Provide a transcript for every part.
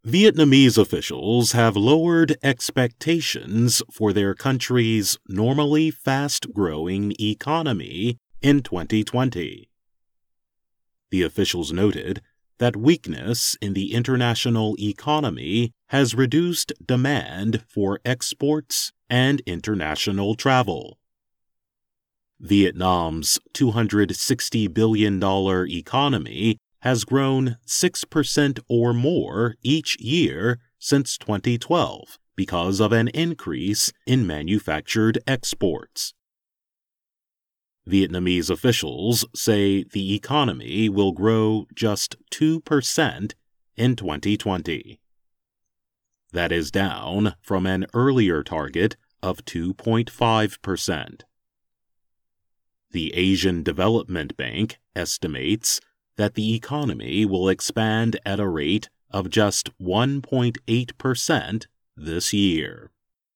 Vietnamese officials have lowered expectations for their country's normally fast-growing economy in 2020. The officials noted that weakness in the international economy has reduced demand for exports and international travel. Vietnam's $260 billion economy has grown 6% or more each year since 2012 because of an increase in manufactured exports. Vietnamese officials say the economy will grow just 2% in 2020. That is down from an earlier target of 2.5%. The Asian Development Bank estimates that the economy will expand at a rate of just 1.8% this year.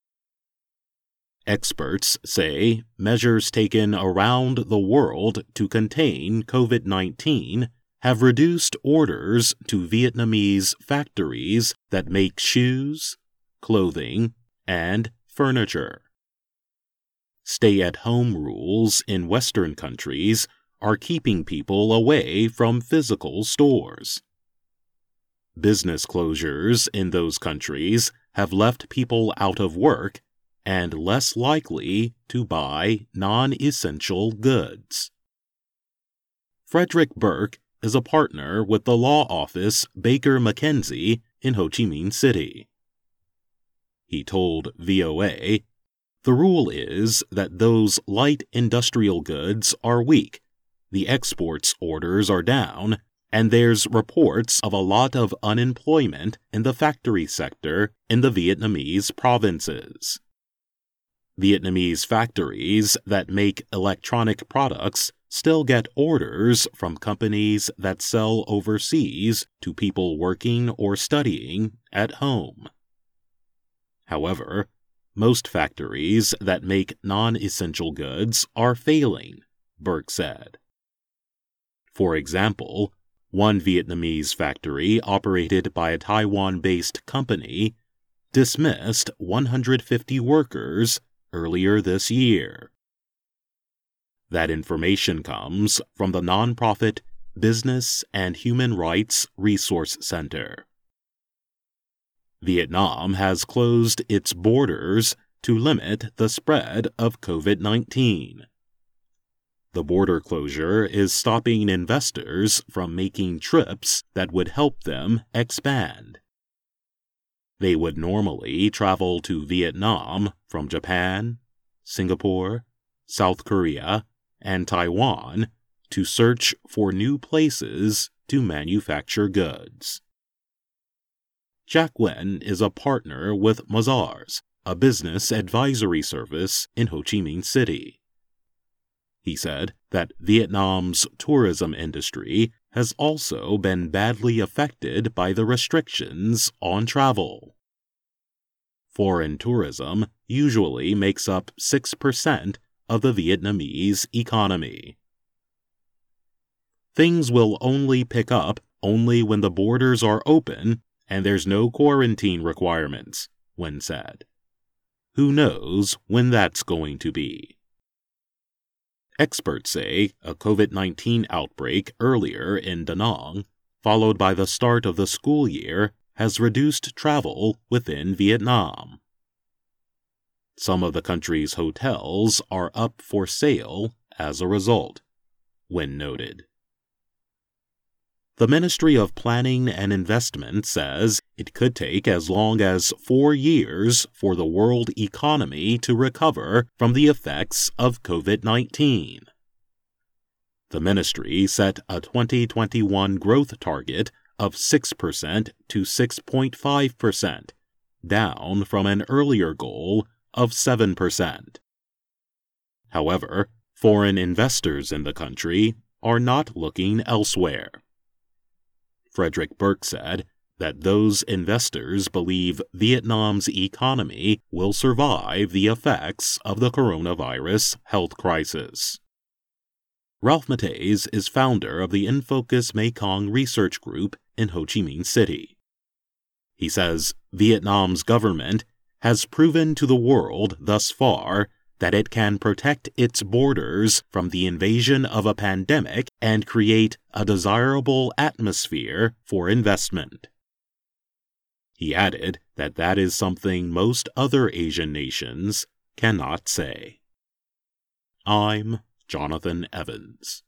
Experts say measures taken around the world to contain COVID-19 have reduced orders to Vietnamese factories that make shoes, clothing, and furniture. Stay-at-home rules in Western countries are keeping people away from physical stores. Business closures in those countries have left people out of work and less likely to buy non-essential goods. Frederick Burke is a partner with the law office Baker McKenzie in Ho Chi Minh City. He told VOA, "The rule is that those light industrial goods are weak, the exports orders are down, and there's reports of a lot of unemployment in the factory sector in the Vietnamese provinces." Vietnamese factories that make electronic products still get orders from companies that sell overseas to people working or studying at home. However, most factories that make non-essential goods are failing, Burke said. For example, one Vietnamese factory operated by a Taiwan-based company dismissed 150 workers earlier this year. That information comes from the nonprofit Business and Human Rights Resource Center. Vietnam has closed its borders to limit the spread of COVID-19. The border closure is stopping investors from making trips that would help them expand. They would normally travel to Vietnam from Japan, Singapore, South Korea, and Taiwan to search for new places to manufacture goods. Jack Wen is a partner with Mazars, a business advisory service in Ho Chi Minh City. He said that Vietnam's tourism industry has also been badly affected by the restrictions on travel. Foreign tourism usually makes up 6% of the Vietnamese economy. Things will only pick up only when the borders are open and there's no quarantine requirements, Wen said. Who knows when that's going to be? Experts say a COVID-19 outbreak earlier in Da Nang, followed by the start of the school year, has reduced travel within Vietnam. Some of the country's hotels are up for sale as a result, Wen noted. The Ministry of Planning and Investment says it could take as long as 4 years for the world economy to recover from the effects of COVID-19. The ministry set a 2021 growth target of 6% to 6.5%, down from an earlier goal of 7%. However, foreign investors in the country are not looking elsewhere. Frederick Burke said that those investors believe Vietnam's economy will survive the effects of the coronavirus health crisis. Ralph Mateys is founder of the Infocus Mekong Research Group in Ho Chi Minh City. He says Vietnam's government has proven to the world thus far that it can protect its borders from the invasion of a pandemic and create a desirable atmosphere for investment. He added that that is something most other Asian nations cannot say. I'm Jonathan Evans.